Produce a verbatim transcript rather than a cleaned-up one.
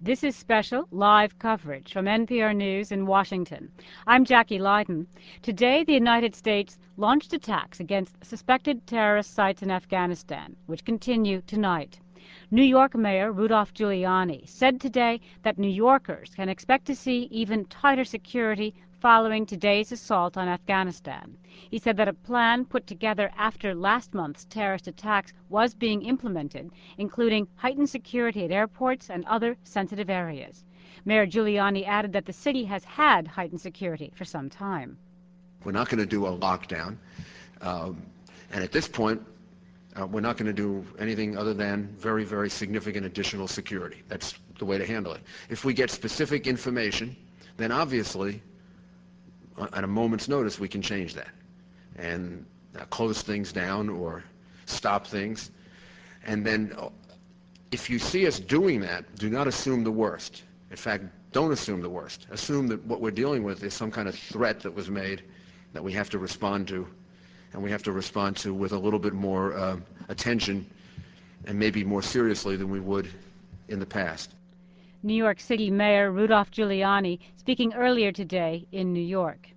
This is special live coverage from N P R News in Washington. I'm Jackie Leiden. Today, the United States launched attacks against suspected terrorist sites in Afghanistan, which continue tonight. New York Mayor Rudolph Giuliani said today that New Yorkers can expect to see even tighter security following today's assault on Afghanistan. He said that a plan put together after last month's terrorist attacks was being implemented, including heightened security at airports and other sensitive areas. Mayor Giuliani added that the city has had heightened security for some time. We're not going to do a lockdown, um, and at this point, uh, we're not going to do anything other than very, very significant additional security. That's the way to handle it. If we get specific information, then obviously, at a moment's notice, we can change that and uh, close things down or stop things. And then uh, if you see us doing that, do not assume the worst. In fact, don't assume the worst. Assume that what we're dealing with is some kind of threat that was made that we have to respond to, and we have to respond to with a little bit more uh, attention and maybe more seriously than we would in the past. New York City Mayor Rudolph Giuliani speaking earlier today in New York.